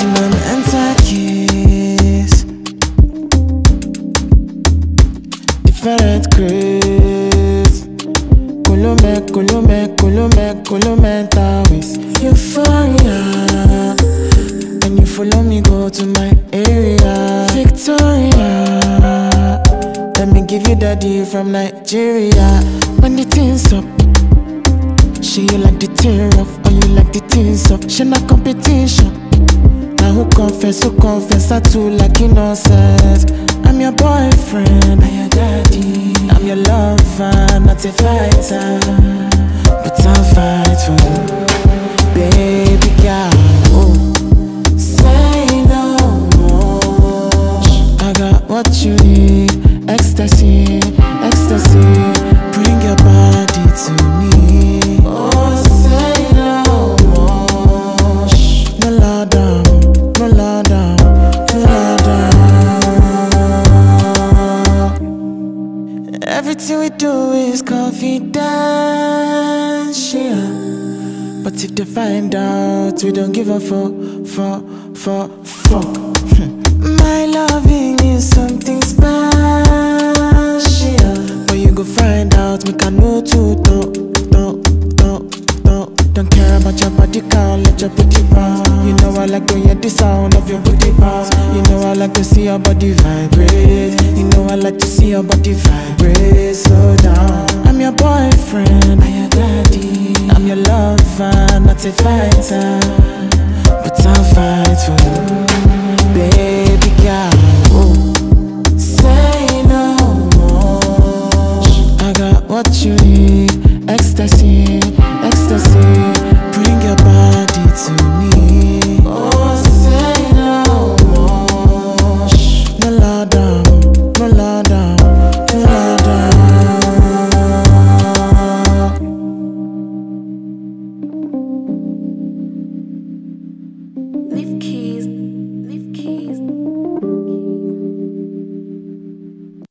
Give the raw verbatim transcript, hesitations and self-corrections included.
I'm anti-kiss. Different grace. Kulume, kulume, kulume, kulume, tawis. Euphoria. And you follow me, go to my area. Victoria. Let me give you daddy from Nigeria. When the things up, she you like the tear off, or you like the things up. She not competition. Now who confess, who confess, I too like innocence. I'm your boyfriend, I'm your daddy. I'm your lover, not a fighter, but I'll fight for you, baby girl. Oh, say no more. I got what you need, ecstasy, ecstasy. Bring your body to me. Oh, say no more. No lie down, no lie down, no lie down. Everything we do is confidential. But if they find out, we don't give a fuck, fuck, fuck, fuck. My loving is something special. But you go find out, we can know too, don't, don't, don't, don't. Don't care about your body count, let your booty bounce. You know I like to hear the sound of your booty bounce. You know I like to see your body vibrate. You know I like to see your body vibrate. So down. I'm your boyfriend, I'm your daddy. I'm your lover, not a fighter, but I'll fight for you.